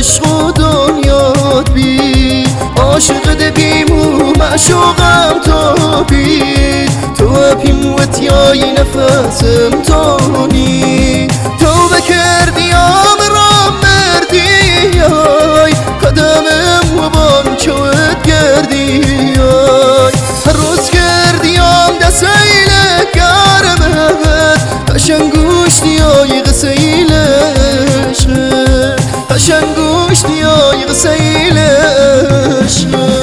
عشق و دنیات بی عاشق دبیم و معشوقم تو بی تو پیم و تیای نفسم تونی تو بکردی آمرام مردی آی قدمم و بان چوت گردی آی هر روز کردی آم دسیل گرمت قشنگوشتی آی غسیل عشق قشنگوشتی آی غسیل عشق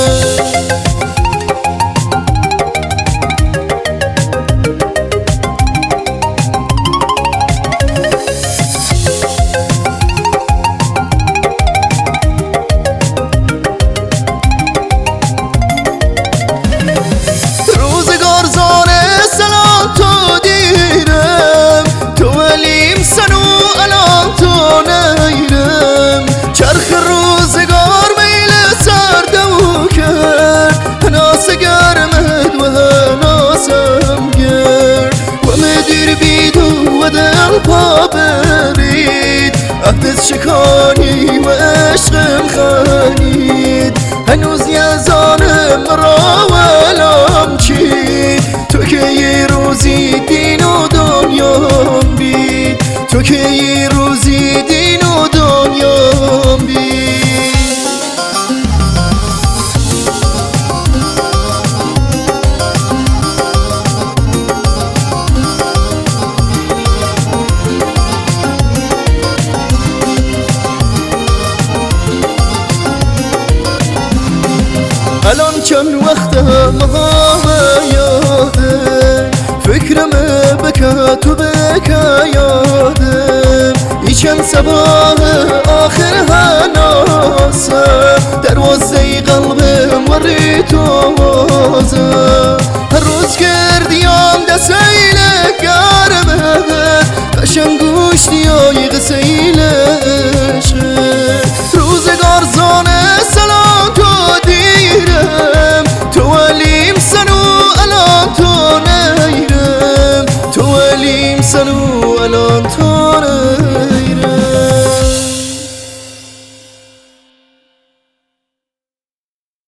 چرخ روزگار میل سردمو کرد هناس گرمد و هناسم گرد و مدیر بید و دل پا برید عهدت شکانی و عشقم خانید هنوز یزانم را ولام چید تو که یه روزی دین و دنیام بید تو که یه روزی دین و دنیام بید الان چند وقتم یاده فکرم بکا تو بکا یادم ای چند صباح آخر هناسم دروازه قلبم وری توازم هر روز کردیم دسیل گرمت قشنگوشتی آی